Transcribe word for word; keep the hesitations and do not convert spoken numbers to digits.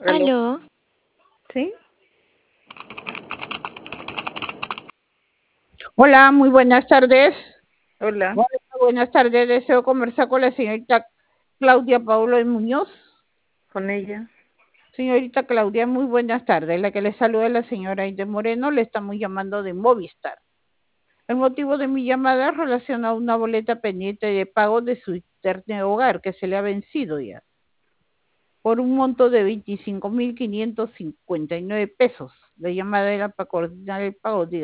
Aló. Aló, ¿Sí? Hola, muy buenas tardes. Hola. Hola, buenas tardes. Deseo conversar con la señorita Claudia Paulo de Muñoz. Con ella. Señorita Claudia, muy buenas tardes. La que le saluda es la señora Aide Moreno. Le estamos llamando de Movistar. El motivo de mi llamada es relacionado a una boleta pendiente de pago de su internet hogar que se le ha vencido ya, por un monto de veinticinco mil quinientos cincuenta y nueve pesos. La llamada era para coordinar el pago. Diga.